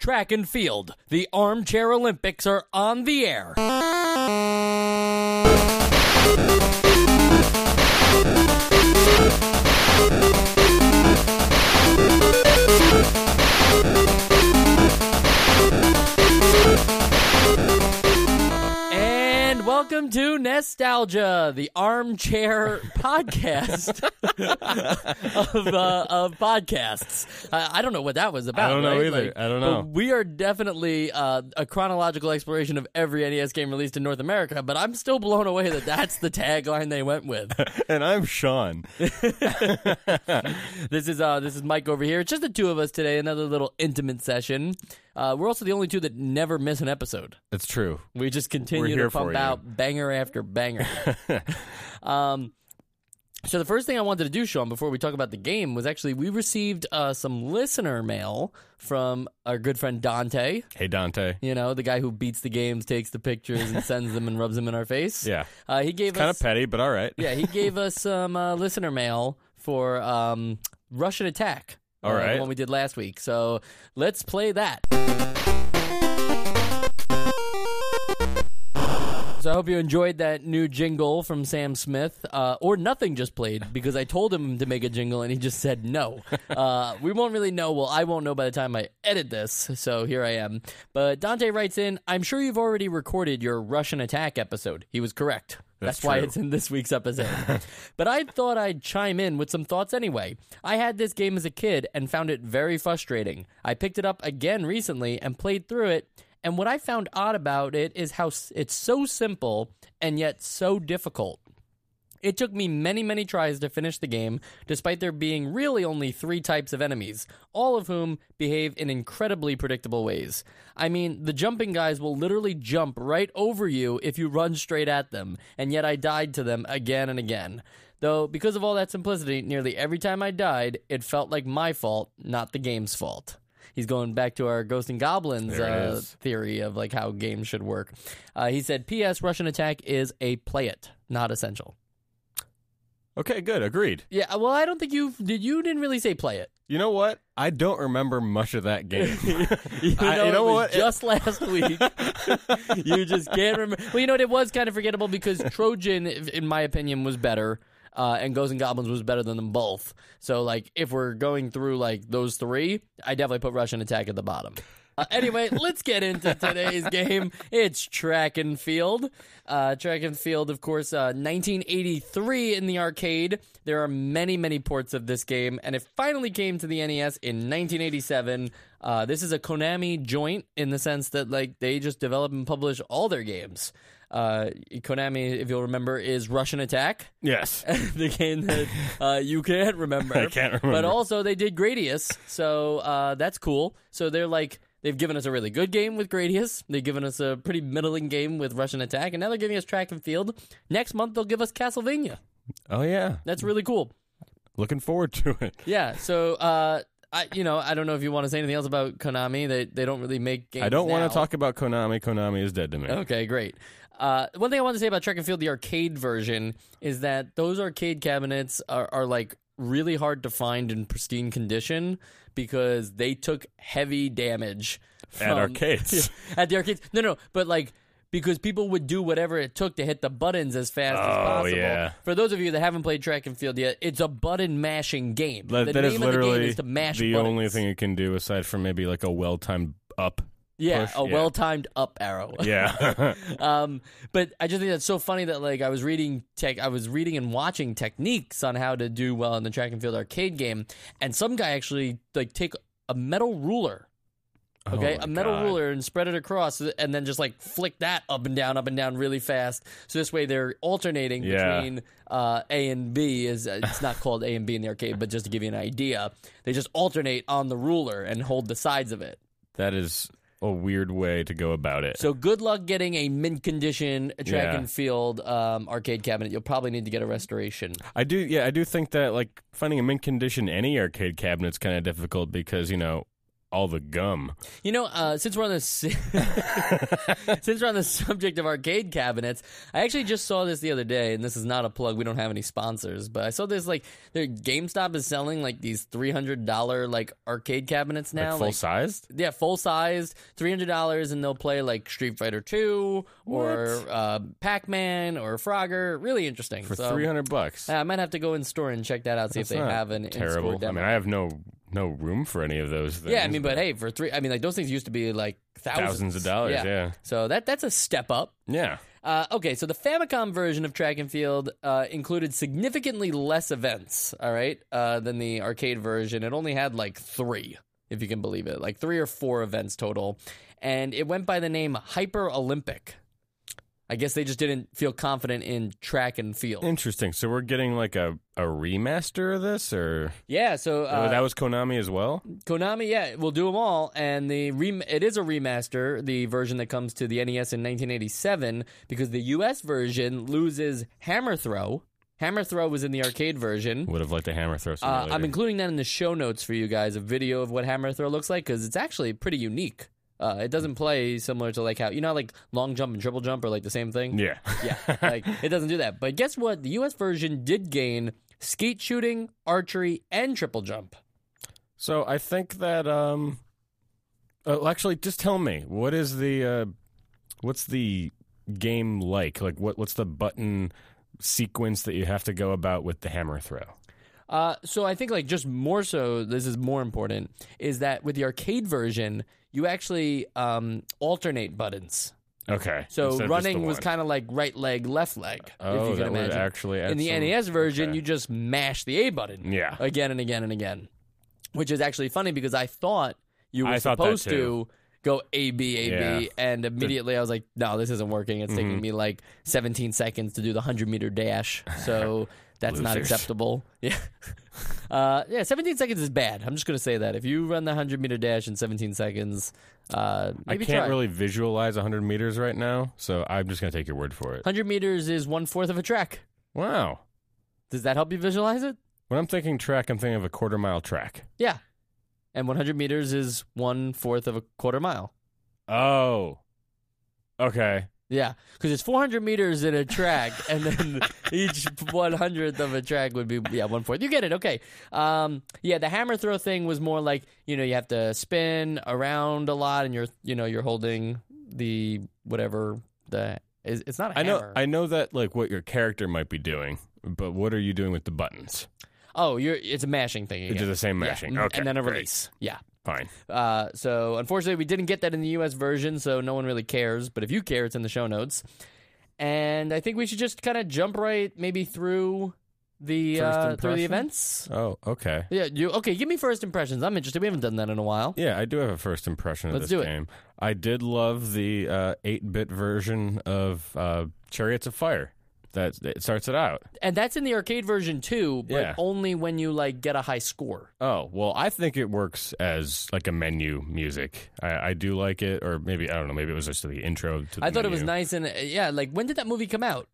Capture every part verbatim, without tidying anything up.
track and field. The Armchair Olympics are on the air. And welcome to Nostalgia, the armchair podcast of, uh, of podcasts. Uh, I don't know what that was about. I don't know right? either. Like, I don't know. We are definitely uh, a chronological exploration of every N E S game released in North America, but I'm still blown away that that's the tagline they went with. And I'm Sean. This is uh, this is Mike over here. It's just the two of us today. Another little intimate session. Uh, we're also the only two that never miss an episode. It's true. We just continue We're to here pump for you. out banger after banger. um, so the first thing I wanted to do, Sean, before we talk about the game, was actually we received uh, some listener mail from our good friend Dante. Hey, Dante. You know, the guy who beats the games, takes the pictures, and sends them and rubs them in our face. Yeah. Uh, he gave Kind us of petty, but all right. yeah, he gave us some uh, listener mail for um, Russian Attack. All uh, right. The one we did last week. So let's play that. So I hope you enjoyed that new jingle from Sam Smith, uh, or nothing just played, because I told him to make a jingle and he just said no. Uh, we won't really know. Well, I won't know by the time I edit this, so here I am. But Dante writes in, I'm sure you've already recorded your Russian Attack episode. He was correct. That's That's why true. it's in this week's episode. But I thought I'd chime in with some thoughts anyway. I had this game as a kid and found it very frustrating. I picked it up again recently and played through it. And what I found odd about it is how s- it's so simple and yet so difficult. It took me many, many tries to finish the game, despite there being really only three types of enemies, all of whom behave in incredibly predictable ways. I mean, the jumping guys will literally jump right over you if you run straight at them, and yet I died to them again and again. Though, because of all that simplicity, nearly every time I died, it felt like my fault, not the game's fault. He's going back to our Ghosts and Goblins There it uh, is. theory of like how games should work. Uh, he said, P S. Russian Attack is a play it, not essential. Okay, good. Agreed. Yeah, well, I don't think you did. You didn't really say play it. You know what? I don't remember much of that game. You know, I- you know it was what? just last week. You just can't remember. Well, you know what? It was kind of forgettable because Trojan, in my opinion, was better. Uh, and Ghosts and Goblins was better than them both. So, like, if we're going through, like, those three, I definitely put Russian Attack at the bottom. Uh, anyway, let's get into today's game. It's Track and Field. Uh, Track and Field, of course, uh, nineteen eighty-three in the arcade. There are many, many ports of this game, and it finally came to the N E S in nineteen eighty-seven. Uh, this is a Konami joint in the sense that, like, they just develop and publish all their games. Uh, Konami, if you'll remember, is Russian Attack. Yes. The game that uh, you can't remember. I can't remember. But also, they did Gradius, so uh, that's cool. So they're like, they've given us a really good game with Gradius. They've given us a pretty middling game with Russian Attack, and now they're giving us Track and Field. Next month, they'll give us Castlevania. Oh, yeah. That's really cool. Looking forward to it. Yeah, so... Uh, I, you know, I don't know if you want to say anything else about Konami. They they don't really make games I don't want now. to talk about Konami. Konami is dead to me. Okay, great. Uh, one thing I want to say about Track and Field, the arcade version, is that those arcade cabinets are, are like really hard to find in pristine condition because they took heavy damage from, At arcades. at the arcades. No, no, but like because people would do whatever it took to hit the buttons as fast as Oh, possible. yeah. For those of you that haven't played Track and Field yet, it's a button mashing game. That, the that name is of the game literally is to mash the buttons. only thing it can do aside from maybe like a well-timed up. Yeah, push. a Yeah. well-timed up arrow. Yeah. um, but I just think that's so funny that like I was reading tech, I was reading and watching techniques on how to do well in the Track and Field arcade game, and some guy actually like take a metal ruler, okay, Oh my a metal God. ruler, and spread it across, and then just like flick that up and down, up and down really fast. So this way they're alternating Yeah. between uh, A and B. Is uh, it's not called A and B in the arcade, but just to give you an idea, they just alternate on the ruler and hold the sides of it. That is a weird way to go about it. So good luck getting a mint condition Track Yeah. and Field um, arcade cabinet. You'll probably need to get a restoration. I do, yeah, I do think that like finding a mint condition any arcade cabinet's kind of difficult because you know all the gum. You know, uh, since we're on the since we're on the subject of arcade cabinets, I actually just saw this the other day, and this is not a plug. We don't have any sponsors, but I saw this like their GameStop is selling like these three hundred dollar like arcade cabinets now, Like full like, sized? yeah, full sized, three hundred dollars, and they'll play like Street Fighter Two or uh, Pac Man or Frogger. Really interesting For so, three hundred bucks. uh, I might have to go in store and check that out, see That's if they not have an terrible. in-store demo. I mean, I have no no room for any of those things. yeah, I mean, but hey, for three, I mean, like those things used to be like thousands, thousands of dollars. Yeah. Yeah. So that that's a step up. Yeah. Uh, okay, so the Famicom version of Track and Field uh, included significantly less events, all right, uh, than the arcade version. It only had like three, if you can believe it, like three or four events total. And it went by the name Hyper Olympic. I guess they just didn't feel confident in track and field. Interesting. So we're getting like a, a remaster of this, or Yeah, so oh, uh, that was Konami as well. Konami, yeah, we'll do them all, and the rem- it is a remaster, the version that comes to the N E S in nineteen eighty-seven, because the U S version loses Hammer Throw. Hammer Throw was in the arcade version. Would have liked a Hammer Throw Uh, simulator. I'm including that in the show notes for you guys, a video of what Hammer Throw looks like, because it's actually pretty unique. Uh, it doesn't play similar to like how, you know, how, like long jump and triple jump are like the same thing? yeah. Yeah, like it doesn't do that. But guess what? The U S version did gain skeet shooting, archery, and triple jump. So I think that um, uh, actually, just tell me what is the uh, what's the game like? Like what what's the button sequence that you have to go about with the Hammer Throw? Uh, so I think like just more so, this is more important, is that with the arcade version, you actually um, alternate buttons. Okay. So instead of just running the was one. kind of like right leg, left leg, Oh, if you can that would imagine. actually add In the some- N E S version, okay. you just mash the A button Yeah. again and again and again, which is actually funny because I thought you were I thought that supposed too. to go A, B, A, B, Yeah. and immediately I was like, no, this isn't working. It's Mm-hmm. taking me like seventeen seconds to do the one hundred meter dash, so that's not Losers. acceptable. Yeah. Uh, yeah, seventeen seconds is bad. I'm just going to say that. If you run the one hundred meter dash in seventeen seconds, uh, I maybe can't try. really visualize one hundred meters right now, so I'm just going to take your word for it. one hundred meters is one fourth of a track. Wow. Does that help you visualize it? When I'm thinking track, I'm thinking of a quarter mile track. Yeah. And one hundred meters is one fourth of a quarter mile. Oh. Okay. Yeah, because it's four hundred meters in a track, and then each one hundredth of a track would be, yeah, one fourth. You get it, okay. Um, yeah, the hammer throw thing was more like, you know, you have to spin around a lot, and you're, you know, you're holding the whatever the, it's it's not a I know hammer. I know that like what your character might be doing, but what are you doing with the buttons? oh, you're it's a mashing thing again. It's the same Yeah, mashing. and- Okay. and then a great. release. Yeah. Fine. Uh, so unfortunately, we didn't get that in the U S version, so no one really cares. But if you care, it's in the show notes. And I think we should just kind of jump right, maybe through the First uh, through the impression? events. Oh, okay. Yeah. You okay? Give me first impressions. I'm interested. We haven't done that in a while. Yeah, I do have a first impression of Let's this do it. game. I did love the uh, eight-bit version of uh, Chariots of Fire. That it starts it out. And that's in the arcade version too, but Yeah. only when you like get a high score. Oh, well, I think it works as like a menu music. I, I do like it, or maybe, I don't know, maybe it was just the intro to the I thought it was menu. nice, and uh, yeah, like when did that movie come out?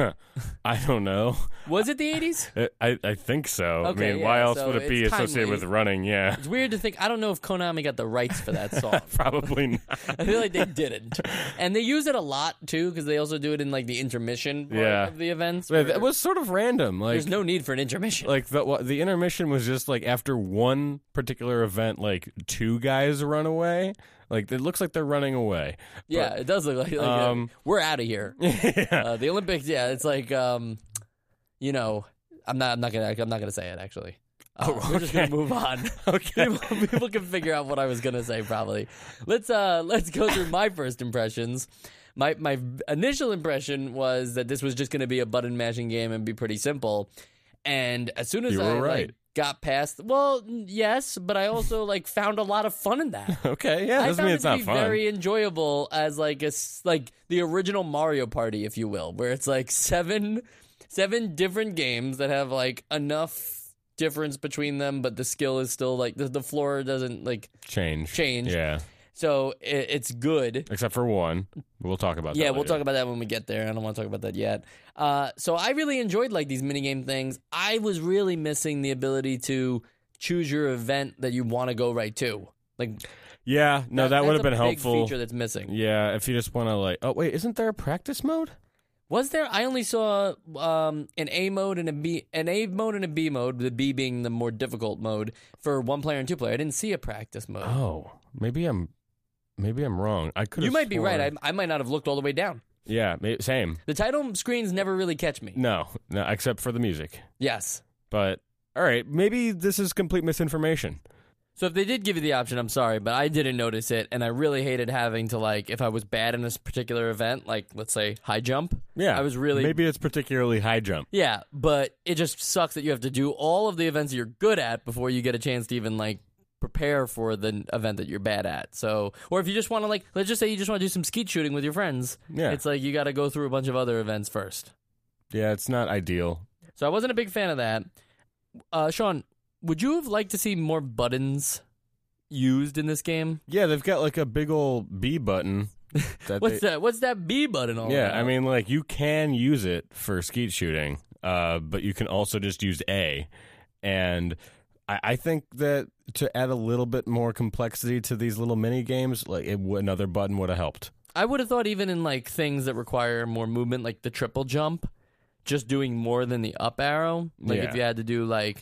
I don't know. Was it the eighties? I, I, I think so. Okay, I mean, yeah, why else so would it be it's associated timely. with running? Yeah, It's weird to think. I don't know if Konami got the rights for that song. probably not. I feel like they didn't, and they use it a lot too because they also do it in like the intermission part Yeah. of the events. But where it was sort of random. Like, there's no need for an intermission. like the what- the intermission was just like after one particular event, like two guys run away. Like it looks like they're running away. yeah, it does look like, like uh, Um, we're out of here. yeah. Uh, the Olympics, yeah, it's like, um, you know, I'm not, I'm not gonna, I'm not gonna say it actually. Uh, Oh, We're just gonna okay. move on. Okay. people, people can figure out what I was gonna say probably. Let's uh, let's go through my first impressions. My my initial impression was that this was just gonna be a button mashing game and be pretty simple. And as soon as You I were right. like, got past, well, yes, but I also like found a lot of fun in that. Okay. Yeah. I Doesn't found mean it it's to not be fun. very enjoyable as like a s- like the original Mario Party, if you will, where it's like seven seven different games that have like enough difference between them, but the skill is still like the, the floor doesn't like Change. change. Yeah. So it, it's good. Except for one. We'll talk about that. Yeah, we'll later. talk about that when we get there. I don't want to talk about that yet. Uh, so I really enjoyed like these minigame things. I was really missing the ability to choose your event that you want to go right to. Like, Yeah, no, that, that would have been that's a big helpful. feature that's missing. Yeah, if you just want to like, oh wait, isn't there a practice mode? Was there? I only saw um, an A mode and a B, an A mode and a B mode. The B being the more difficult mode for one player and two player. I didn't see a practice mode. Oh, maybe I'm, maybe I'm wrong. I could. You might be right. I, I might not have looked all the way down. Yeah, may- same. The title screens never really catch me. No, no, except for the music. Yes. But all right, maybe this is complete misinformation. So if they did give you the option, I'm sorry, but I didn't notice it, and I really hated having to, like, if I was bad in this particular event, like, let's say, high jump. Yeah, I was really... Maybe it's particularly high jump. Yeah, but it just sucks that you have to do all of the events that you're good at before you get a chance to even, like, prepare for the event that you're bad at. So, or if you just want to, like, let's just say you just want to do some skeet shooting with your friends. Yeah. It's like you got to go through a bunch of other events first. Yeah, it's not ideal. So I wasn't a big fan of that. Uh, Sean, would you have liked to see more buttons used in this game? Yeah, they've got like a big old B button. That What's they, that? What's that B button all Yeah, about? I mean, like you can use it for skeet shooting, uh, but you can also just use A. And I, I think that to add a little bit more complexity to these little mini games, like it, w- another button would have helped. I would have thought even in like things that require more movement, like the triple jump, just doing more than the up arrow. Like Yeah. if you had to do like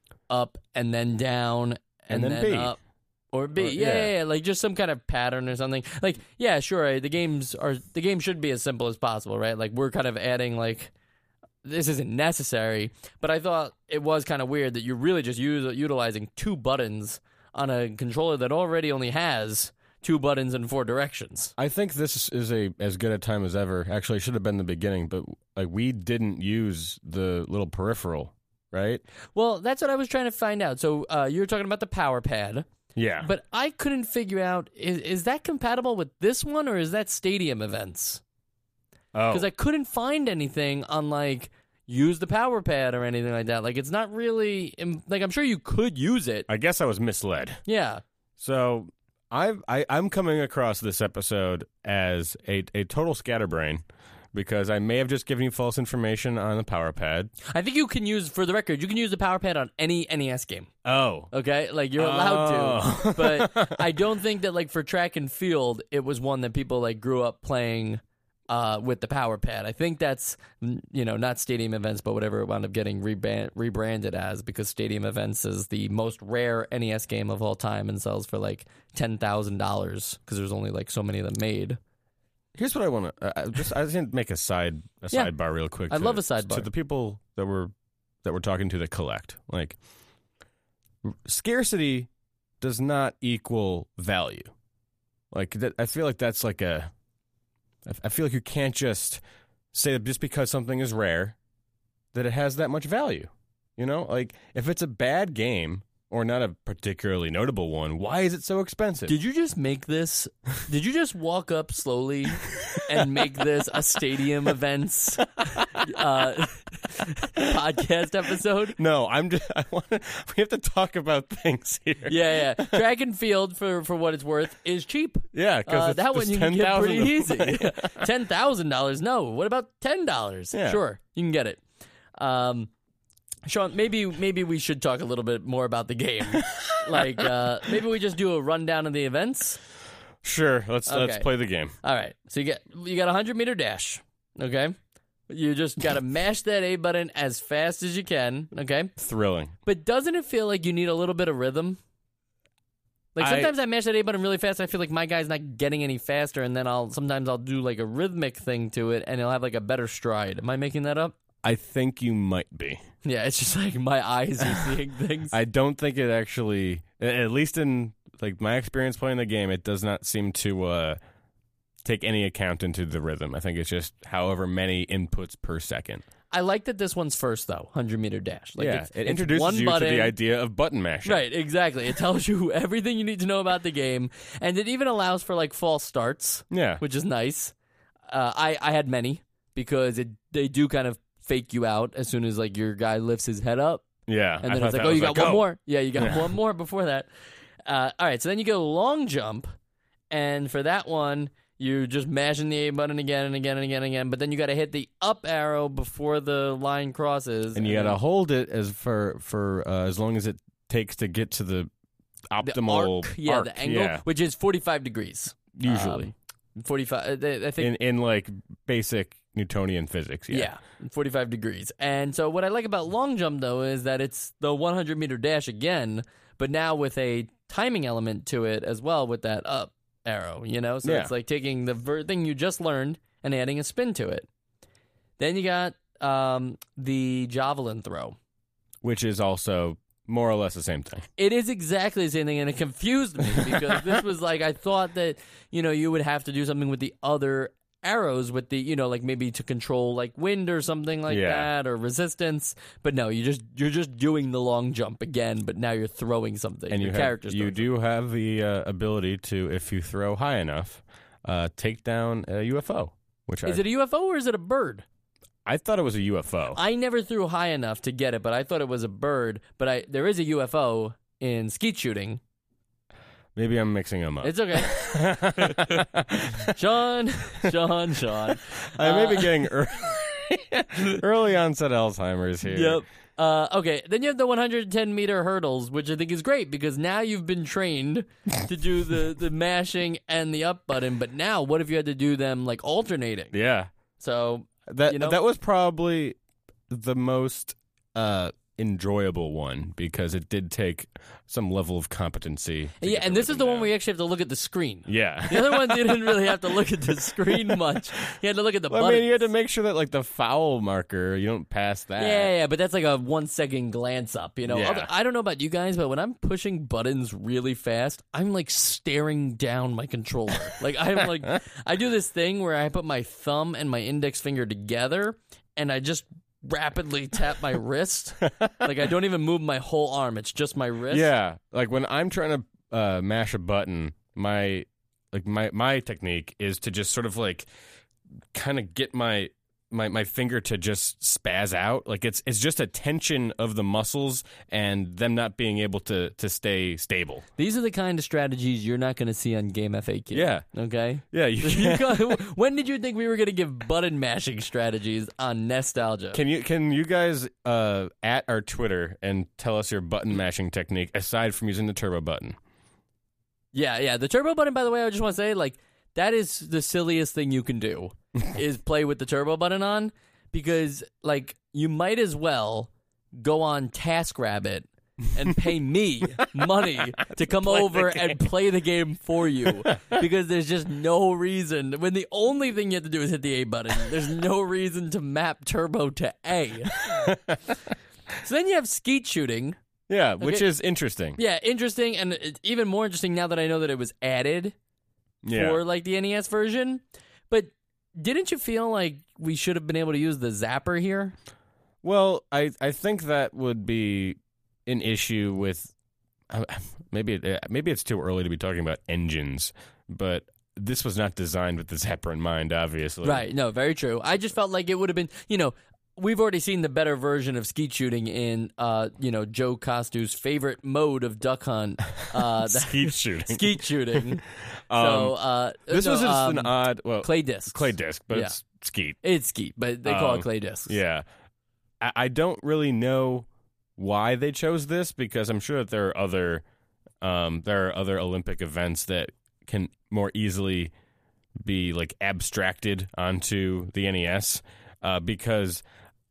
up and then down and, And then B. up. Or B, Or- yeah, yeah. yeah, yeah, like just some kind of pattern or something. Like, yeah, sure, right, the games are the game should be as simple as possible, right? Like we're kind of adding like this isn't necessary, but I thought it was kind of weird that you're really just use, utilizing two buttons on a controller that already only has two buttons in four directions. I think this is a as good a time as ever. Actually, it should have been the beginning, but like we didn't use the little peripheral, right? Well, that's what I was trying to find out. So uh, you were talking about the power pad. Yeah. But I couldn't figure out, is, is that compatible with this one, or is that stadium events? oh. Because I couldn't find anything on, like, use the power pad or anything like that. Like, it's not really, like, I'm sure you could use it. I guess I was misled. Yeah. So I've, I, I'm coming across this episode as a, a total scatterbrain because I may have just given you false information on the power pad. I think you can use, for the record, you can use the power pad on any N E S game. Oh. Okay? Like, you're allowed Oh. to. But I don't think that, like, for track and field, it was one that people, like, grew up playing uh, with the power pad. I think that's, you know, not stadium events, but whatever it wound up getting rebrand- rebranded as, because stadium events is the most rare N E S game of all time and sells for, like, ten thousand dollars because there's only, like, so many of them made. Here's what I want to uh, just. I just need to make a side a Yeah. sidebar real quick. I'd to- love a sidebar. to the people that we're that we're talking to that collect. Like, scarcity does not equal value. Like that, I feel like that's like a. I- I feel like you can't just say that just because something is rare, that it has that much value. You know, like if it's a bad game or not a particularly notable one, why is it so expensive? Did you just make this? Did you just walk up slowly and make this a stadium events uh, podcast episode? No, I'm just. I want. We have to talk about things here. Yeah, yeah. Track and field, for, for what it's worth, is cheap. Yeah, because Uh, that one you can get pretty easy. ten thousand dollars? No. What about ten dollars? Yeah. Sure, you can get it. Um, Sean, maybe maybe we should talk a little bit more about the game. Like, uh, maybe we just do a rundown of the events. Sure, let's let's Okay. play the game. All right. So you get you got a hundred meter dash. Okay. You just got to mash that A button as fast as you can. Okay. Thrilling. But doesn't it feel like you need a little bit of rhythm? Like I- sometimes I, mash that A button really fast. I feel like my guy's not getting any faster, and then I'll sometimes I'll do like a rhythmic thing to it, and it'll have like a better stride. Am I making that up? I think you might be. Yeah, it's just like my eyes are seeing things. I don't think it actually, at least in like my experience playing the game, it does not seem to uh, take any account into the rhythm. I think it's just however many inputs per second. I like that this one's first though, hundred meter dash. Like yeah, it's, it it's introduces one you button. to the idea of button mashing. Right, exactly. It tells you everything you need to know about the game, and it even allows for like false starts, Yeah. which is nice. Uh, I I had many because it they do kind of fake you out as soon as like your guy lifts his head up, Yeah. and I then thought it's like, that oh, was you got like, one oh. more. Yeah, you got Yeah. one more before that. Uh, all right, so then you go long jump, and for that one, you're just mashing the A button again and again and again and again. But then you got to hit the up arrow before the line crosses, And you got to hold it as for for uh, as long as it takes to get to the optimal the arc, yeah, arc, the angle, yeah. which is forty-five degrees. Usually. Um, forty-five, I I think. In, in like basic Newtonian physics, yeah. Yeah, forty-five degrees. And so what I like about long jump, though, is that it's the one hundred meter dash again, but now with a timing element to it as well with that up arrow, you know? So Yeah. it's like taking the ver- thing you just learned and adding a spin to it. Then you got um, the javelin throw. Which is also more or less the same thing. It is exactly the same thing, and it confused me because this was like, I thought that, you know, you would have to do something with the other arrows with the, you know, like maybe to control like wind or something like Yeah. that or resistance. But no, you just you're just doing the long jump again, but now you're throwing something. And Your you have, character's you throwing do have the uh, ability to, if you throw high enough, uh, take down a U F O. Which something. Is I, it a U F O or is it a bird? I thought it was a U F O. I never threw high enough to get it, but I thought it was a bird. But I there is a U F O in skeet shooting. Maybe I'm mixing them up. It's okay. Sean, Sean, Sean. I may be Uh, getting early, early onset Alzheimer's here. Yep. Uh, okay, then you have the one hundred ten meter hurdles, which I think is great because now you've been trained to do the, the mashing and the up button. But now, what if you had to do them like alternating? Yeah. So That You know? that was probably the most uh, enjoyable one because it did take some level of competency. to yeah, get and the this is rhythm the one down. where you actually have to look at the screen. Yeah. The other ones you didn't really have to look at the screen much. You had to look at the Well, I buttons. mean, you had to make sure that like the foul marker, you don't pass that. Yeah, yeah, but that's like a one second glance up, you know. Yeah. Other- I don't know about you guys, but when I'm pushing buttons really fast, I'm like staring down my controller. Like I'm like, I do this thing where I put my thumb and my index finger together, and I just rapidly tap my wrist. Like I don't even move my whole arm; it's just my wrist. Yeah, like when I'm trying to uh, mash a button, my like my my technique is to just sort of like kind of get my my my finger to just spaz out. Like it's it's just a tension of the muscles and them not being able to to stay stable. These are the kind of strategies you're not going to see on Game F A Q. Yeah. Okay. Yeah, you You can, got- when did you think we were going to give button mashing strategies on Nostalgia? can you can you guys uh, at our Twitter and tell us your button mashing technique aside from using the turbo button? Yeah, yeah. The turbo button, by the way, I just want to say, like, that is the silliest thing you can do is play with the turbo button on because, like, you might as well go on TaskRabbit and pay me money to come Play the over and game. play the game for you because there's just no reason. When the only thing you have to do is hit the A button, there's no reason to map turbo to A. So then you have skeet shooting. Yeah, which Okay. is interesting. Yeah, interesting, and it's even more interesting now that I know that it was added Yeah. for like the N E S version. But didn't you feel like we should have been able to use the zapper here? Well, I, I think that would be an issue with uh, maybe it, uh, maybe it's too early to be talking about engines, but this was not designed with the zapper in mind, obviously. Right, no, very true. I just felt like it would have been, you know, we've already seen the better version of skeet shooting in, uh, you know, Joe Costu's favorite mode of duck hunt, uh, the- Skeet shooting. skeet shooting. Um, so uh, this no, was just um, an odd well clay discs. clay disc, but Yeah. it's skeet. It's skeet, but they call Um, it clay discs. Yeah, I, I don't really know why they chose this because I'm sure that there are other um, there are other Olympic events that can more easily be like abstracted onto the N E S uh, because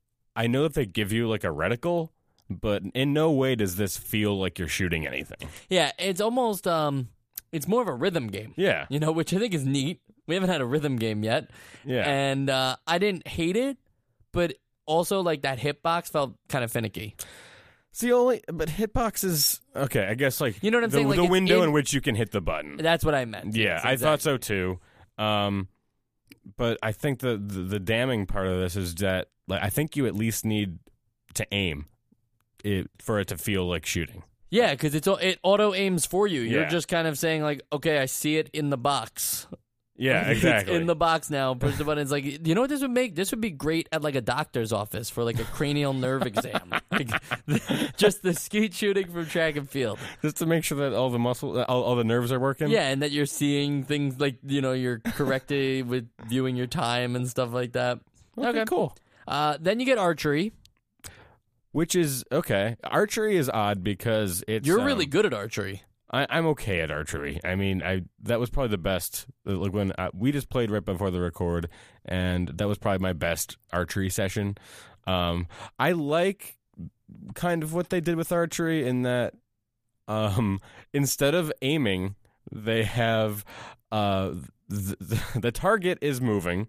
I know that they give you like a reticle, but in no way does this feel like you're shooting anything. Yeah, it's almost um, it's more of a rhythm game. Yeah, You know, which I think is neat. We haven't had a rhythm game yet, yeah. and uh, I didn't hate it, but also like that hitbox felt kind of finicky. It's the only, but hitbox is okay. I guess like You know what I'm the, saying? Like, the it's window in- in which you can hit the button. That's what I meant. Yeah, Yes, I thought exactly. so too. Um, but I think the, the the damning part of this is that like I think you at least need to aim it for it to feel like shooting. Yeah, because it's au- it auto aims for you. You're Yeah. just kind of saying like, okay, I see it in the box. Yeah, It's exactly. in the box now. Push the button. It's like, you know what this would make? This would be great at like a doctor's office for like a cranial nerve exam. Like, just the skeet shooting from track and field. Just to make sure that all the muscle, all, all the nerves are working. Yeah, and that you're seeing things like, you know, you're corrected with viewing your time and stuff like that. Okay, cool. Uh, then you get archery. Which is okay. Archery is odd because it's You're um, really good at archery. I, I'm okay at archery. I mean, I that was probably the best. Like when I, we just played right before the record, and that was probably my best archery session. Um, I like kind of what they did with archery in that um, instead of aiming, they have uh, the, the, the target is moving.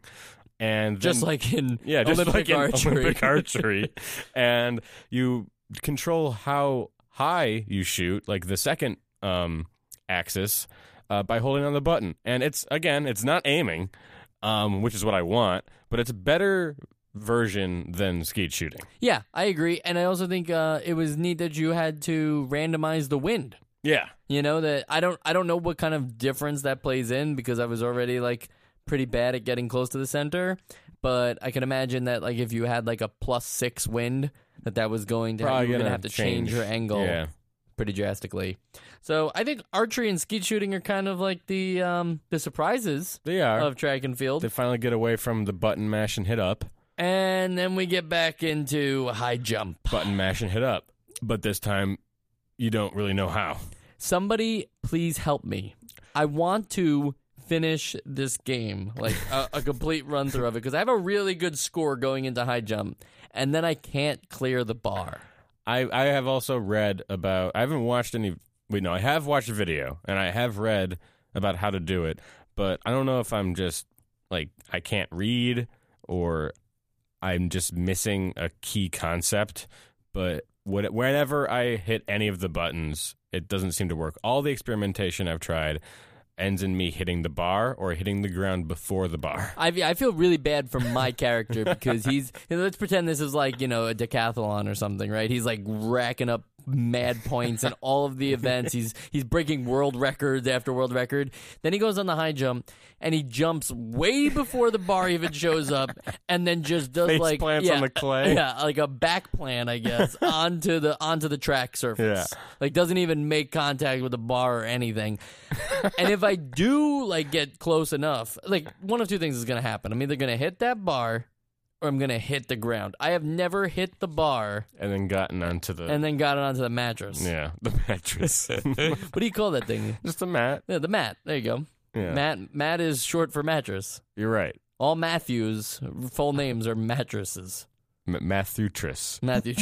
And just then, like in yeah, just Olympic like in archery. Olympic archery, and you control how high you shoot, like the second um, axis, uh, by holding on the button. And it's again, it's not aiming, um, which is what I want, but it's a better version than skeet shooting. Yeah, I agree, and I also think uh, it was neat that you had to randomize the wind. Yeah, You know that I don't I don't know what kind of difference that plays in because I was already like pretty bad at getting close to the center, but I can imagine that like if you had like a plus six wind, that that was going to Probably you were gonna gonna have to change, change. your angle yeah. pretty drastically. So I think archery and skeet shooting are kind of like the um, the surprises They are. of track and field, They finally get away from the button mash and hit up, and then we get back into high jump. button mash and hit up. But this time, you don't really know how. Somebody please help me. I want to finish this game, like a, a complete run through of it, because I have a really good score going into high jump, and then I can't clear the bar. I, I have also read about, I haven't watched any, wait, no, I have watched a video, and I have read about how to do it, but I don't know if I'm just, like, I can't read, or I'm just missing a key concept, but what, whenever I hit any of the buttons, it doesn't seem to work. All the experimentation I've tried ends in me hitting the bar or hitting the ground before the bar. I I feel really bad for my character because he's, you know, let's pretend this is like, you know, a decathlon or something, right? He's like racking up mad points in all of the events. He's he's breaking world records after world record. Then he goes on the high jump and he jumps way before the bar even shows up, and then just does Face like plants yeah, on the clay. yeah, like a back plan, I guess, onto the onto the track surface. Yeah. Like doesn't even make contact with the bar or anything. And if I do like get close enough, like one of two things is going to happen. I'm either going to hit that bar or I'm going to hit the ground. I have never hit the bar And then gotten onto the, and then got it onto the mattress. yeah, the mattress. What do you call that thing? Just a mat. Yeah, the mat. There you go. Yeah. Mat mat is short for mattress. You're right. All Matthews full names are mattresses. M- Matthew Triss. Matthew.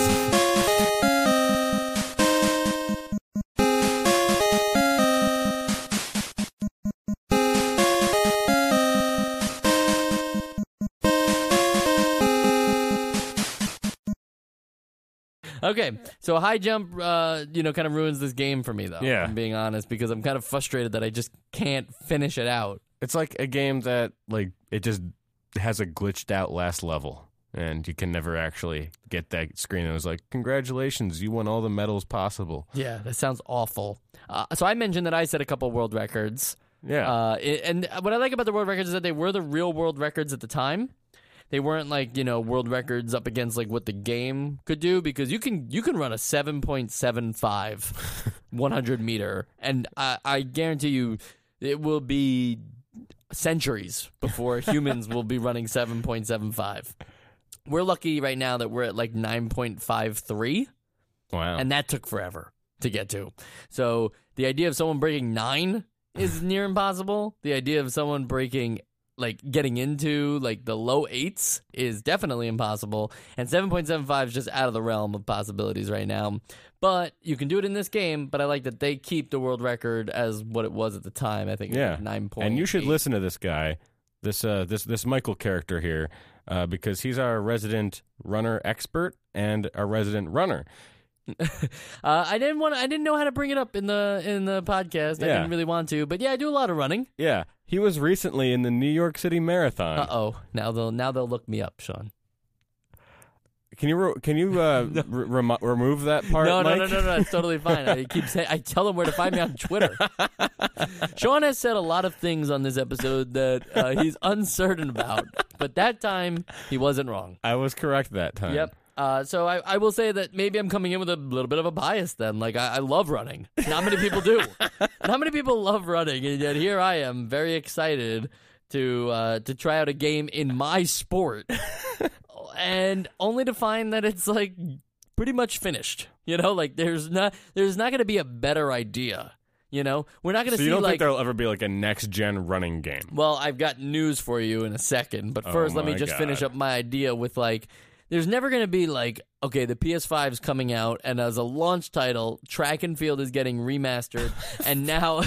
Okay, so high jump, uh, you know, kind of ruins this game for me, though. Yeah. I'm being honest, because I'm kind of frustrated that I just can't finish it out. It's like a game that, like, it just has a glitched out last level, and you can never actually get that screen. And it was like, congratulations, you won all the medals possible. Yeah, that sounds awful. Uh, so I mentioned that I set a couple world records. Yeah. Uh, it, and what I like about the world records is that they were the real world records at the time. They weren't like, you know, world records up against like what the game could do, because you can you can run a seven point seven five one hundred meter, and I, I guarantee you it will be centuries before humans will be running seven point seven five. We're lucky right now that we're at like nine point five three, Wow. and that took forever to get to. So the idea of someone breaking nine is near impossible. The idea of someone breaking, like, getting into, like, the low eights is definitely impossible. And seven point seven five is just out of the realm of possibilities right now. But you can do it in this game, but I like that they keep the world record as what it was at the time. I think it was yeah. like nine point eight. And you should listen to this guy, this uh, this this Michael character here, uh, because he's our resident runner expert and our resident runner. uh, I didn't want. I didn't know how to bring it up in the in the podcast. I Yeah. didn't really want to, but yeah, I do a lot of running. Yeah, he was recently in the New York City Marathon. Uh oh, now they'll now they'll look me up, Sean. Can you re- can you uh, No. re- remo- remove that part? No, no, Mike? no, no, no. It's totally fine. I keep saying, I tell them where to find me on Twitter. Sean has said a lot of things on this episode that uh, he's uncertain about, but that time he wasn't wrong. I was correct that time. Yep. Uh, so I, I will say that maybe I'm coming in with a little bit of a bias then. Like, I, I love running. Not many people do. Not many people love running, and yet here I am, very excited to uh, to try out a game in my sport, and only to find that it's like pretty much finished. You know, like there's not there's not going to be a better idea You know, we're not going to So see you don't like. think there'll ever be like a next gen running game? Well, I've got news for you in a second, but Oh first, let me my just God. finish up my idea with like. There's never going to be like, okay, the P S five is coming out, and as a launch title, Track and Field is getting remastered, and now,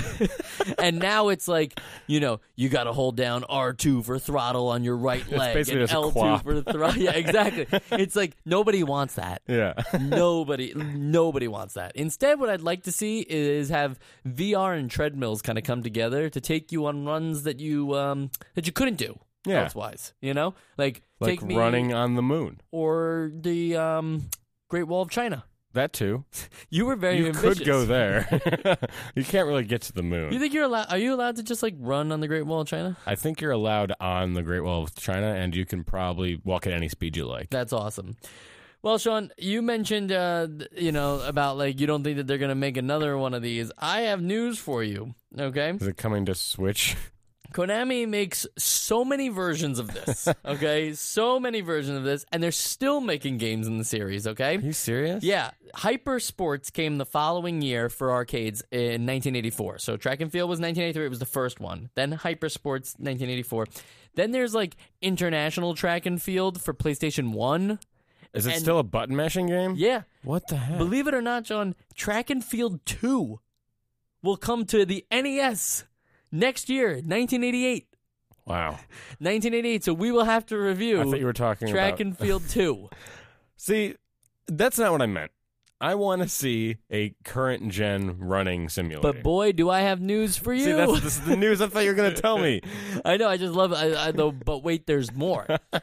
and now it's like, you know, you got to hold down R two for throttle on your right leg, basically and just a L two quap. for the throttle. Yeah, exactly. It's like nobody wants that. Yeah. Nobody, nobody wants that. Instead, what I'd like to see is have V R and treadmills kind of come together to take you on runs that you um, that you couldn't do. Yeah. Elsewise, you know, like, Like take me running on the moon. or the um, Great Wall of China. That too. You were very You ambitious. could go there. You can't really get to the moon. You think you're allowed? Are you allowed to just like run on the Great Wall of China? I think you're allowed on the Great Wall of China, and you can probably walk at any speed you like. That's awesome. Well, Sean, you mentioned, uh, th- you know, about like you don't think that they're gonna make another one of these. I have news for you. Okay. Is it coming to Switch? Konami makes so many versions of this, okay? So many versions of this, and they're still making games in the series, okay? Are you serious? Yeah. Hyper Sports came the following year for arcades in nineteen eighty-four. So Track and Field was nineteen eighty-three, it was the first one. Then Hyper Sports, nineteen eighty-four. Then there's like International Track and Field for PlayStation one. Is it And- still a button mashing game? Yeah. What the heck? Believe it or not, John, Track and Field two will come to the N E S next year, nineteen eighty-eight. Wow. nineteen eighty-eight, so we will have to review I thought you were talking Track about... and Field two. See, that's not what I meant. I want to see a current gen running simulator. But boy, do I have news for you. See, that's this is the news I thought you were going to tell me. I know, I just love it. I, I, though, but wait, there's more.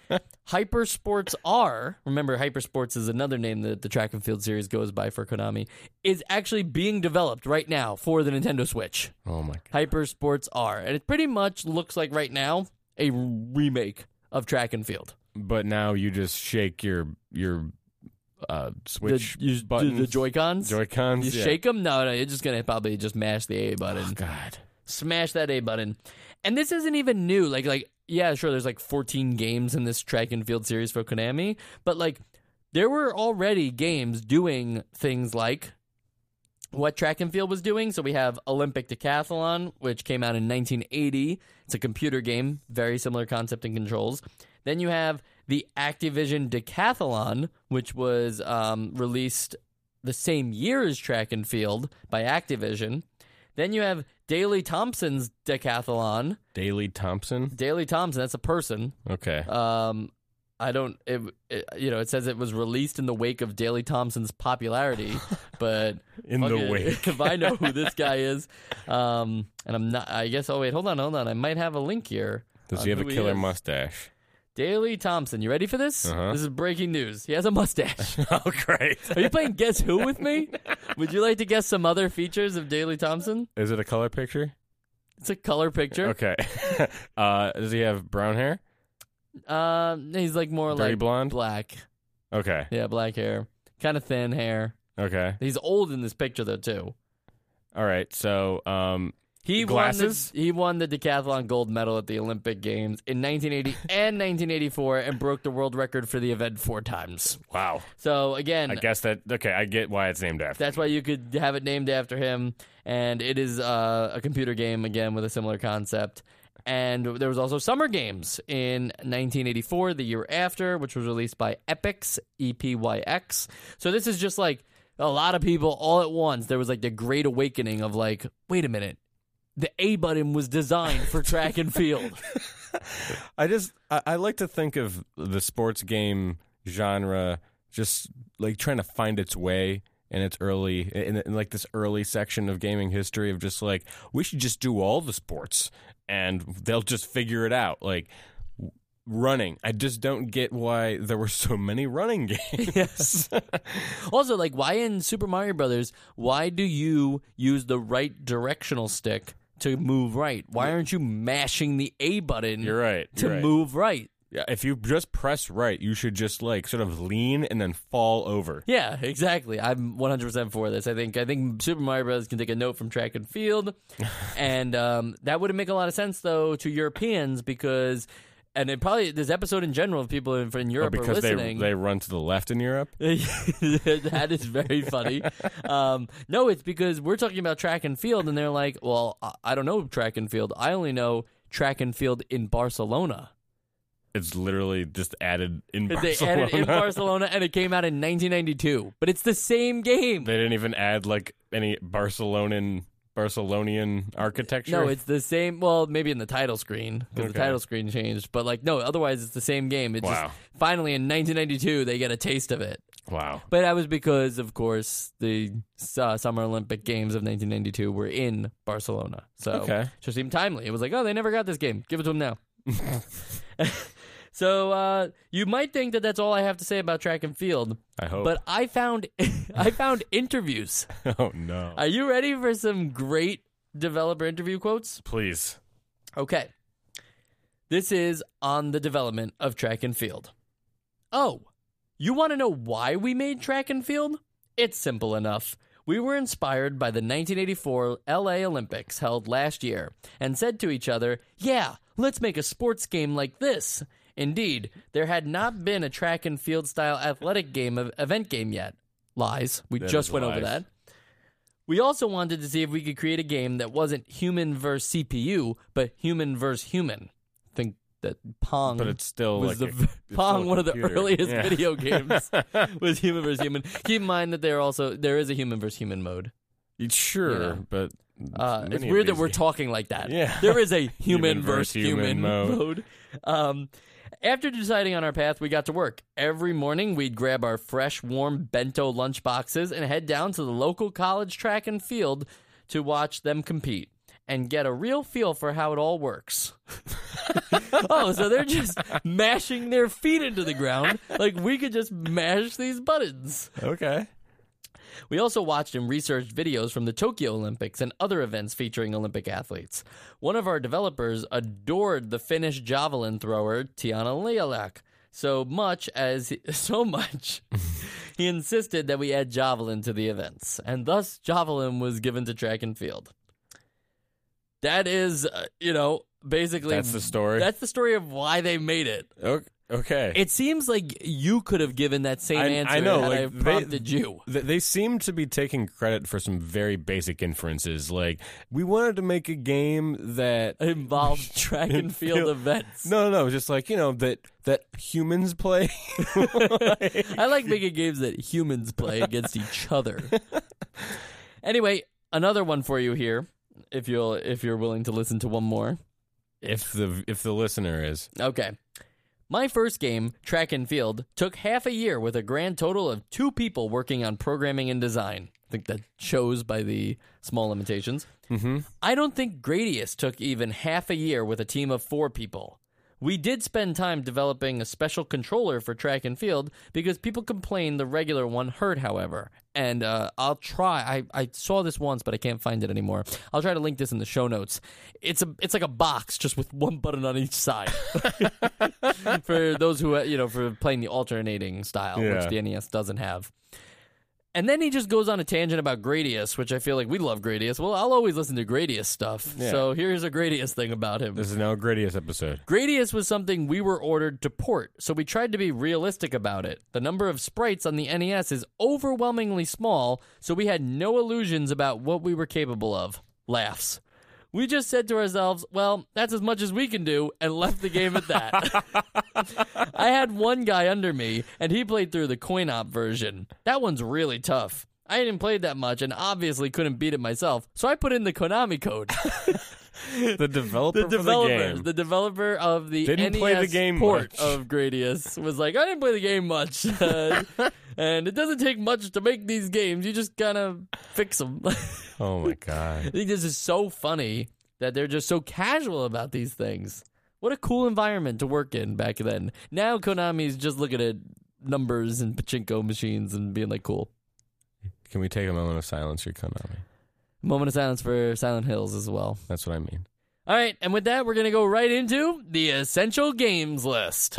Hyper Sports R, remember Hyper Sports is another name that the Track and Field series goes by for Konami, is actually being developed right now for the Nintendo Switch. Oh my god. Hyper Sports R. And it pretty much looks like right now a remake of Track and Field. But now you just shake your your uh, Switch the, you, buttons, the Joy-Cons? Joy-Cons. You yeah. shake them? No, no, you're just going to probably just mash the A button. Oh, God. Smash that A button. And this isn't even new. Like, like yeah, sure, there's like fourteen games in this Track and Field series for Konami, but like there were already games doing things like what Track and Field was doing. So we have Olympic Decathlon, which came out in nineteen eighty. It's a computer game, very similar concept and controls. Then you have the Activision Decathlon, which was um, released the same year as Track and Field by Activision. Then you have Daley Thompson's Decathlon. Daley Thompson. Daley Thompson, that's a person. Okay. Um, I don't, it, it, you know, it says it was released in the wake of Daley Thompson's popularity, but In fuck the it, wake. if I know who this guy is, um, and I'm not, I guess. Oh wait, hold on, hold on. I might have a link here. Does on he have a who killer is. mustache? Daley Thompson, you ready for this? Uh-huh. This is breaking news. He has a mustache. Oh, great. Are you playing Guess Who with me? Would you like to guess some other features of Daley Thompson? Is it a color picture? It's a color picture. Okay. uh, does he have brown hair? Um, he's like more Dirty like blonde? black. Okay. Yeah, black hair, kind of thin hair. Okay. He's old in this picture though too. All right. So, um, He Glasses? won the, he won the decathlon gold medal at the Olympic Games in nineteen eighty and nineteen eighty-four, and broke the world record for the event four times. wow. So again, I guess that, okay, I get why it's named after. that's why you could have it named after him. And it is uh, a computer game again with a similar concept. And there was also Summer Games in nineteen eighty-four, the year after, which was released by Epyx, E P Y X. So this is just like a lot of people all at once. There was like the great awakening of like, wait a minute, the A button was designed for Track and Field. I just I, I like to think of the sports game genre just like trying to find its way in its early in, in like this early section of gaming history of just like we should just do all the sports and they'll just figure it out. Like running, I just don't get why there were so many running games. Yes. Also, like, why in Super Mario Brothers, why do you use the right directional stick to move right? Why aren't you mashing the A button You're right. to You're right. move right? Yeah, if you just press right, you should just like sort of lean and then fall over. Yeah, exactly. I'm one hundred percent for this. I think I think Super Mario Bros. Can take a note from Track and Field, and um, that wouldn't make a lot of sense though to Europeans because and it probably this episode in general, if people in, in Europe oh, because are listening, they they run to the left in Europe. that is very funny. Um, no, it's because we're talking about track and field, and they're like, "Well, I don't know track and field. I only know track and field in Barcelona." It's literally just added in Barcelona. They added in Barcelona, and it came out in nineteen ninety-two. But it's the same game. They didn't even add like any Barcelonan Barcelonian architecture. No, it's the same. Well, maybe in the title screen because Okay. the title screen changed. But like, no, otherwise it's the same game. It Wow. just finally in nineteen ninety-two they get a taste of it. Wow. But that was because, of course, the uh, Summer Olympic Games of nineteen ninety-two were in Barcelona. So Okay. it just seemed timely. It was like, oh, they never got this game. Give it to them now. So uh, you might think that that's all I have to say about track and field, I hope. but I found I found interviews. oh no. Are you ready for some great developer interview quotes? Please. Okay. This is on the development of track and field. Oh, you want to know why we made track and field? It's simple enough. We were inspired by the nineteen eighty-four L A Olympics held last year and said to each other, yeah, let's make a sports game like this. Indeed, there had not been a track and field style athletic game of event game yet. Lies. We That just is went lies. over that. We also wanted to see if we could create a game that wasn't human versus C P U, but human versus human. I think that Pong But it's still was like the a, it's Pong, still a one of the computer. earliest Yeah. video games, was human versus human. Keep in mind that there also there is a human versus human mode. Sure, You know. but Uh, many it's of weird that these we're games- talking like that. Yeah. There is a human, Human versus versus human, human mode. mode. Um, after deciding on our path, we got to work. Every morning, we'd grab our fresh, warm bento lunch boxes and head down to the local college track and field to watch them compete and get a real feel for how it all works. Oh, so they're just mashing their feet into the ground like we could just mash these buttons. Okay. We also watched and researched videos from the Tokyo Olympics and other events featuring Olympic athletes. One of our developers adored the Finnish javelin thrower Tiana Lialak so much as so much he insisted that we add javelin to the events, and thus javelin was given to track and field. That is, uh, you know, basically That's the story? That's the story of why they made it. Okay. Okay. It seems like you could have given that same I- answer I know, had like, I they- prompted you. Th- They seem to be taking credit for some very basic inferences. Like, we wanted to make a game that Involved track and field Field- events. no, no, no, just like you know that that humans play. I like making games that humans play against each other. Anyway, another one for you here, if you'll if you're willing to listen to one more. if the if the listener is Okay. My first game, Track and Field, took half a year with a grand total of two people working on programming and design. I think that shows by the small limitations. mm-hmm. I don't think Gradius took even half a year with a team of four people. We did spend time developing a special controller for track and field because people complained the regular one hurt, however. And uh, I'll try. I, I saw this once, but I can't find it anymore. I'll try to link this in the show notes. It's a it's like a box just with one button on each side. For those who, uh, you know, for playing the alternating style, Yeah. which the N E S doesn't have. And then he just goes on a tangent about Gradius, which I feel like we love Gradius. Well, I'll always listen to Gradius stuff. Yeah. So here's a Gradius thing about him. This is now a Gradius episode. Gradius was something we were ordered to port, so we tried to be realistic about it. The number of sprites on the N E S is overwhelmingly small, so we had no illusions about what we were capable of. Laughs. We just said to ourselves, well, that's as much as we can do, and left the game at that. I had one guy under me, and he played through the coin-op version. That one's really tough. I hadn't played that much, and obviously couldn't beat it myself, so I put in the Konami code. The developer The for the developer, game the developer of the Didn't N E S play the game port much. of Gradius was like, I didn't play the game much, uh, and it doesn't take much to make these games. You just kind of fix them. Oh my god. I think this is so funny that they're just so casual about these things. What a cool environment to work in back then. Now Konami's just looking at numbers and pachinko machines and being like, cool. Can we take a moment of silence for Konami? Moment of silence for Silent Hills as well. That's what I mean. All right, and with that, we're going to go right into the Essential Games list.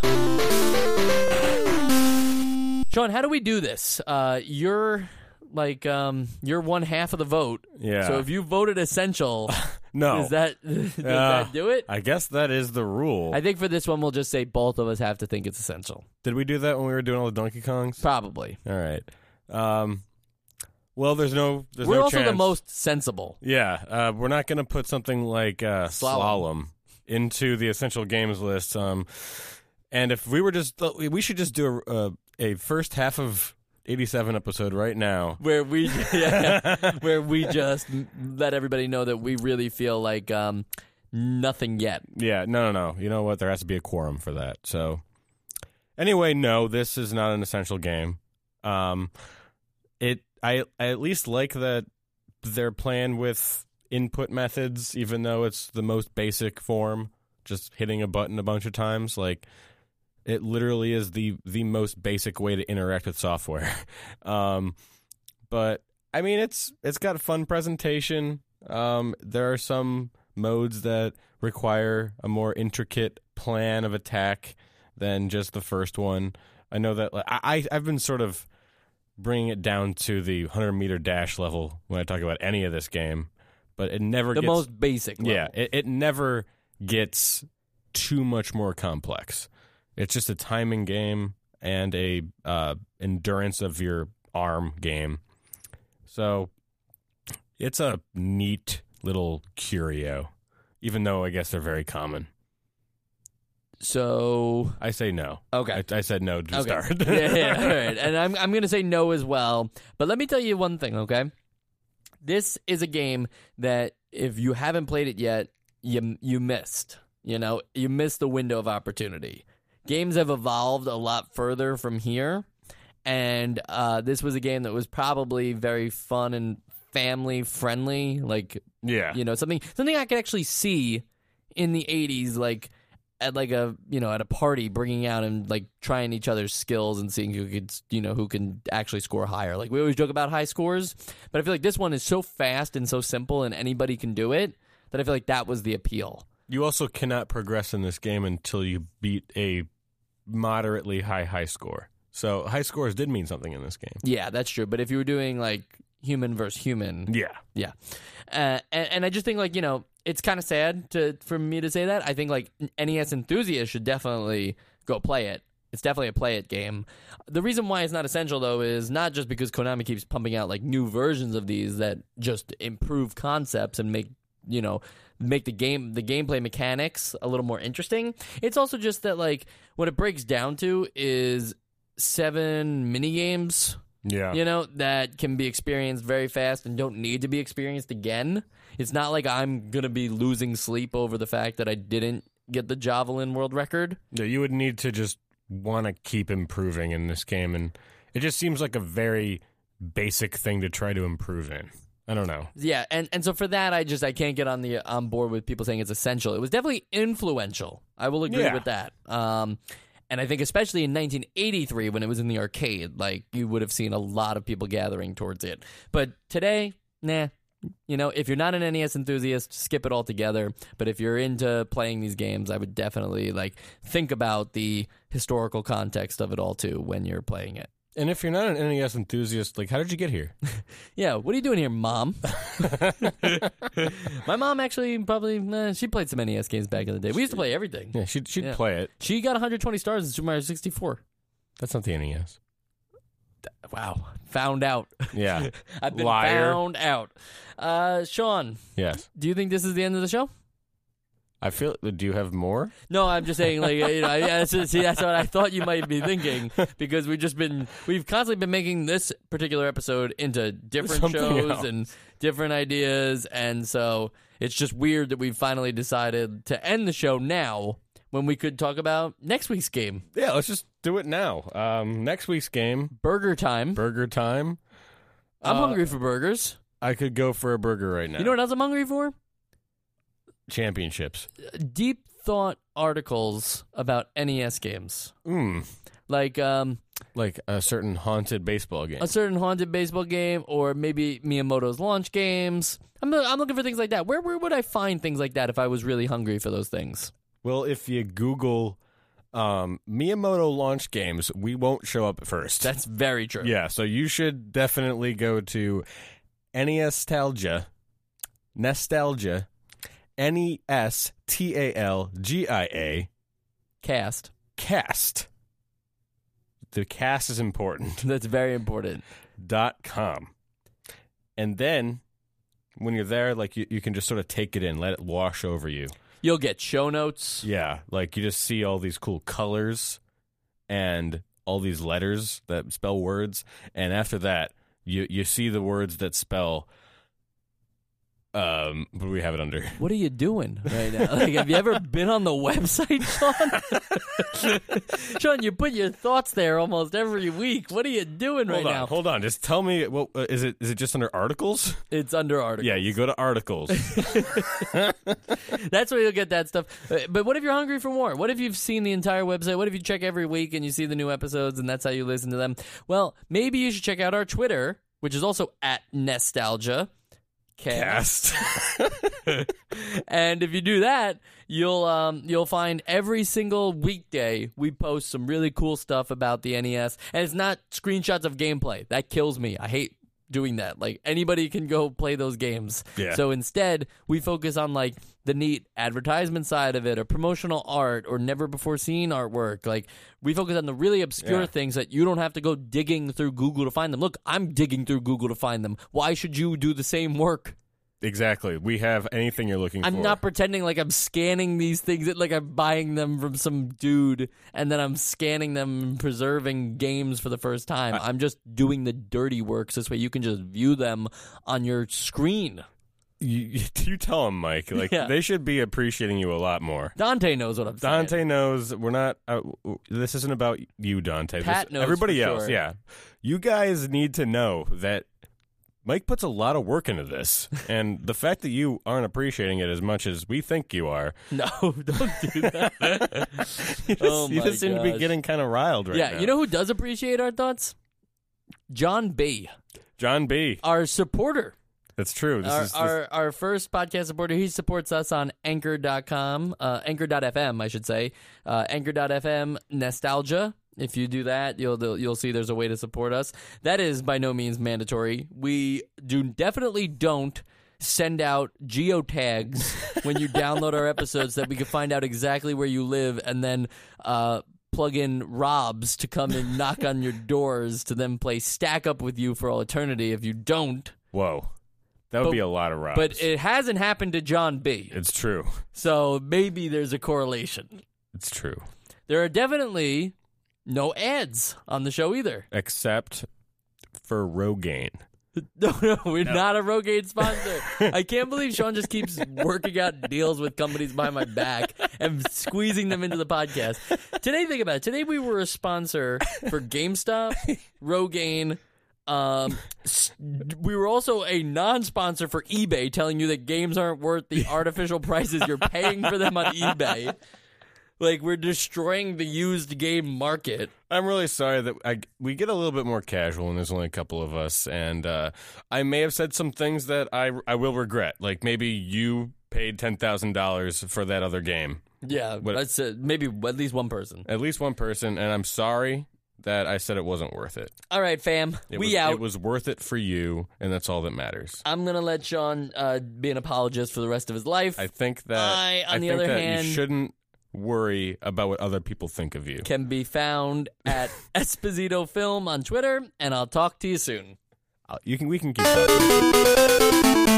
Sean, how do we do this? Uh, you're like, um, you're one half of the vote. Yeah. So if you voted essential, No. Is that does Uh, that do it? I guess that is the rule. I think for this one, we'll just say both of us have to think it's essential. Did we do that when we were doing all the Donkey Kongs? Probably. All right. Um, well, there's no there's We're no also the chance. most sensible. Yeah, uh, we're not going to put something like uh, Slalom. slalom. into the essential games list. Um, and if we were just, we should just do a, a, a first half of eighty-seven episode right now. Where we, yeah, where we just let everybody know that we really feel like um, nothing yet. Yeah, no, no, no. You know what? There has to be a quorum for that. So, anyway, no, this is not an essential game. Um, it, I, I at least like that they're playing with input methods, even though it's the most basic form, just hitting a button a bunch of times. Like, it literally is the the most basic way to interact with software. um, but I mean, it's it's got a fun presentation. Um, there are some modes that require a more intricate plan of attack than just the first one. I know that like, I I've been sort of bringing it down to the one hundred meter dash level when I talk about any of this game. But it never The gets... most basic level. Yeah, it, it never gets too much more complex. It's just a timing game and a uh, endurance of your arm game. So it's a neat little curio, even though I guess they're very common. So I say no. Okay. I, I said no to okay. start. yeah, yeah, all right. And I'm I'm gonna say no as well. But let me tell you one thing, okay? This is a game that if you haven't played it yet, you you missed. You know, you missed the window of opportunity. Games have evolved a lot further from here, and uh, this was a game that was probably very fun and family friendly. Like, Yeah. you know, something something I could actually see in the eighties, like at like a you know at a party, bringing out and like trying each other's skills and seeing who could you know who can actually score higher. Like we always joke about high scores, but I feel like this one is so fast and so simple, and anybody can do it, that I feel like that was the appeal. You also cannot progress in this game until you beat a moderately high high score. So high scores did mean something in this game. Yeah, that's true. But if you were doing like human versus human, Yeah. yeah, uh, and, and I just think like you know it's kind of sad to for me to say that. I think like N E S enthusiasts should definitely go play it. It's definitely a play it game. The reason why it's not essential though is not just because Konami keeps pumping out like new versions of these that just improve concepts and make you know make the game the gameplay mechanics a little more interesting. It's also just that like what it breaks down to is seven mini games. Yeah. You know, that can be experienced very fast and don't need to be experienced again. It's not like I'm going to be losing sleep over the fact that I didn't get the Javelin world record. Yeah, you would need to just want to keep improving in this game, and it just seems like a very basic thing to try to improve in. I don't know. Yeah, and, and so for that, I just I can't get on the on board with people saying it's essential. It was definitely influential. I will agree Yeah. with that. Um, and I think especially in nineteen eighty-three when it was in the arcade, like you would have seen a lot of people gathering towards it. But today, nah. You know, if you're not an N E S enthusiast, skip it altogether. But if you're into playing these games, I would definitely like think about the historical context of it all too when you're playing it. And if you're not an N E S enthusiast, like, how did you get here? Yeah, what are you doing here, Mom? My mom actually probably, eh, she played some N E S games back in the day. We used to play everything. Yeah, she'd, she'd Yeah. play it. She got one hundred twenty stars in Super Mario sixty-four. That's not the N E S. Wow. Found out. Yeah. I've been Liar. found out. Uh, Sean, Yes. do you think this is the end of the show? I feel. Do you have more? No, I'm just saying, like, you know, I, that's, see, that's what I thought you might be thinking, because we've just been, we've constantly been making this particular episode into different Something shows else. and different ideas, and so it's just weird that we've finally decided to end the show now when we could talk about next week's game. Yeah, let's just do it now. Um, next week's game, Burger time. burger time. I'm Uh, hungry for burgers. I could go for a burger right now. You know what else I'm hungry for? Championships. Deep thought articles about N E S games. Mm. Like, um... Like a certain haunted baseball game. a certain haunted baseball game, or maybe Miyamoto's launch games. I'm I'm looking for things like that. Where where would I find things like that if I was really hungry for those things? Well, if you Google um, Miyamoto launch games, we won't show up at first. That's very true. Yeah, so you should definitely go to Nostalgia, Nostalgia, N E S T A L G I A. Cast. Cast. The cast is important. That's very important. Dot com. And then when you're there, like you, you can just sort of take it in, let it wash over you. You'll get show notes. Yeah, like you just see all these cool colors and all these letters that spell words, and after that, you you see the words that spell. Um, what do we have it under? What are you doing right now? Like, have you ever been on the website, Sean? Sean, you put your thoughts there almost every week. What are you doing right hold on, now? Hold on, just tell me. Well, uh, is it is it just under articles? It's under articles. Yeah, you go to articles. That's where you'll get that stuff. But what if you're hungry for more? What if you've seen the entire website? What if you check every week and you see the new episodes and that's how you listen to them? Well, maybe you should check out our Twitter, which is also at Nostalgia. Cast. And if you do that, you'll um, you'll find every single weekday we post some really cool stuff about the N E S, and it's not screenshots of gameplay. That kills me. I hate doing that. Like, anybody can go play those games. Yeah. So instead, we focus on like the neat advertisement side of it, or promotional art, or never before seen artwork. Like, we focus on the really obscure Yeah. things that you don't have to go digging through Google to find them. Look, I'm digging through Google to find them. Why should you do the same work? Exactly. We have anything you're looking I'm for. not pretending like I'm scanning these things, like I'm buying them from some dude, and then I'm scanning them and preserving games for the first time. I, I'm just doing the dirty work, so this way you can just view them on your screen. You, you tell them, Mike. Like Yeah. They should be appreciating you a lot more. Dante knows what I'm saying. Dante knows we're not. Uh, this isn't about you, Dante. Pat this, knows everybody for else. sure. Yeah, you guys need to know that Mike puts a lot of work into this, and the fact that you aren't appreciating it as much as we think you are. No, don't do that. you just, Oh you my just seem to be gosh. getting kind of riled right yeah, now. you know who does appreciate our thoughts? John B., John B. our supporter. That's true. This Our, is this, our our first podcast supporter, he supports us on anchor dot com, uh, anchor dot f m, I should say. Uh, anchor dot f m Nostalgia. If you do that, you'll you'll see there's a way to support us. That is by no means mandatory. We do definitely don't send out geotags when you download our episodes so that we can find out exactly where you live, and then uh, plug in Robs to come and knock on your doors to then play Stack Up with you for all eternity. If you don't, whoa, that would But- be a lot of robs. but it hasn't happened to John B. it's true. So maybe there's a correlation. It's true. There are definitely no ads on the show either. Except for Rogaine. No, no, we're not a Rogaine sponsor. I can't believe Sean just keeps working out deals with companies behind my back and squeezing them into the podcast. Today, think about it. Today we were a sponsor for GameStop, Rogaine. Um, s- we were also a non-sponsor for eBay, telling you that games aren't worth the artificial prices you're paying for them on eBay. Like, we're destroying the used game market. I'm really sorry that I, we get a little bit more casual and there's only a couple of us. And uh, I may have said some things that I, I will regret. Like maybe you paid ten thousand dollars for that other game. Yeah, What- that's uh, maybe at least one person. At least one person. And I'm sorry that I said it wasn't worth it. All right, fam, It we was, out. It was worth it for you, and that's all that matters. I'm going to let Sean uh, be an apologist for the rest of his life. I think that I, on the think other that hand, you shouldn't worry about what other people think of you. can be found at Esposito Film on Twitter, and I'll talk to you soon. Uh, You can we can keep talking.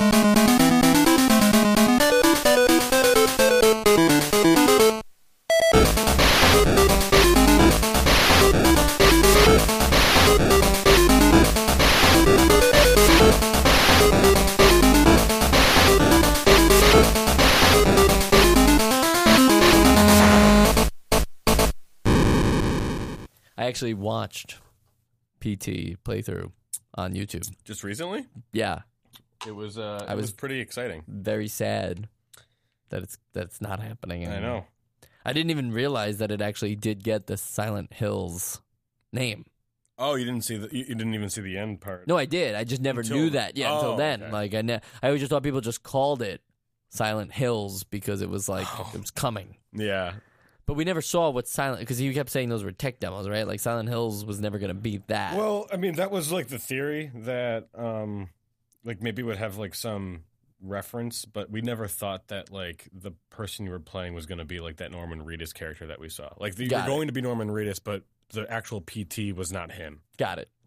I actually watched P T playthrough on YouTube. Just recently, Yeah, it was uh, it I was, was- pretty exciting. very sad that it's that's not happening I anymore. know. I didn't even realize that it actually did get the Silent Hills name. Oh, you didn't see the you you didn't even see the end part. No, I did. I just never Until- knew that. Yeah, until Oh, then. okay. Like I, ne- I always just thought people just called it Silent Hills because it was like Oh. it was coming. Yeah, But we never saw what Silent, because you kept saying those were tech demos, right? Like Silent Hills was never going to beat that. well, I mean, that was like the theory that, um, like maybe would have like some reference, but we never thought that like the person you were playing was going to be like that Norman Reedus character that we saw. Like the, you're Got it. going to be Norman Reedus, but the actual P T was not him. Got it.